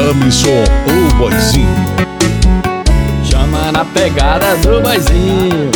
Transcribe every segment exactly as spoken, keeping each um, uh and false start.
Jamison, o boizinho. Chama na pegada do boizinho.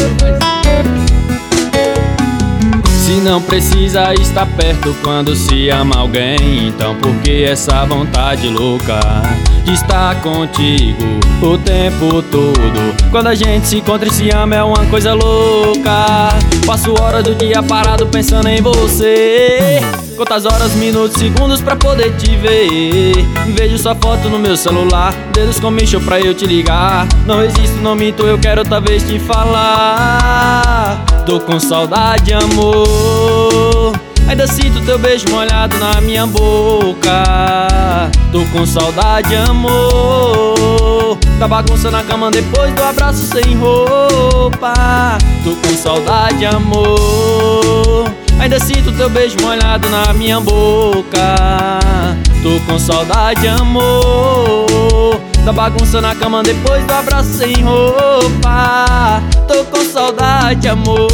Se não precisa estar perto quando se ama alguém, então por que essa vontade louca de estar contigo o tempo todo? Quando a gente se encontra e se ama é uma coisa louca. Passo horas do dia parado pensando em você. Quantas horas, minutos, segundos pra poder te ver. Vejo sua foto no meu celular, dedos comicham pra eu te ligar. Não resisto, não minto, eu quero outra vez te falar. Tô com saudade, amor. Ainda sinto teu beijo molhado na minha boca. Tô com saudade, amor. Da bagunça na cama depois do abraço sem roupa. Tô com saudade, amor. Ainda sinto teu beijo molhado na minha boca. Tô com saudade, amor. Da bagunça na cama depois do abraço sem roupa. Tô com saudade, amor.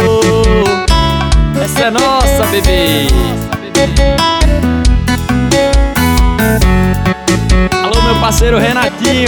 Essa é nossa, bebê. Alô, meu parceiro Renatinho.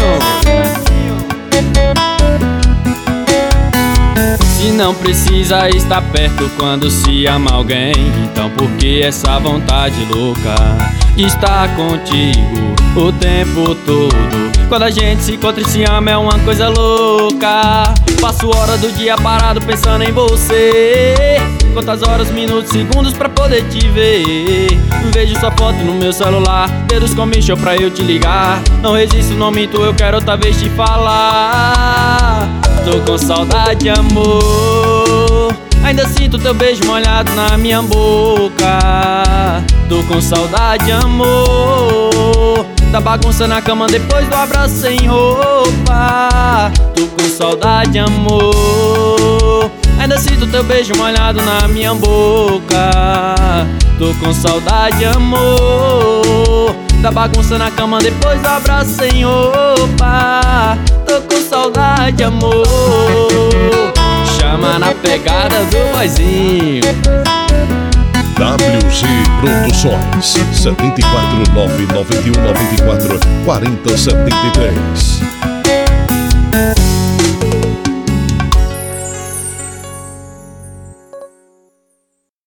Se não precisa estar perto quando se ama alguém, então por que essa vontade louca de estar contigo o tempo todo? Quando a gente se encontra e se ama é uma coisa louca. Passo horas do dia parado pensando em você. Quantas horas, minutos, segundos pra poder te ver. Vejo sua foto no meu celular, dedos comicham pra eu te ligar. Não resisto, não minto, eu quero outra vez te falar. Tô com saudade, amor. Ainda sinto teu beijo molhado na minha boca. Tô com saudade, amor. Da bagunça na cama depois do abraço sem roupa. Tô com saudade, amor. Ainda sinto teu beijo molhado na minha boca. Tô com saudade, amor. Da bagunça na cama depois do abraço sem roupa. Tô com saudade, amor. Chama na pegada do boizinho. W G Produções, sete quatro nove nove um nove quatro quatro zero sete três.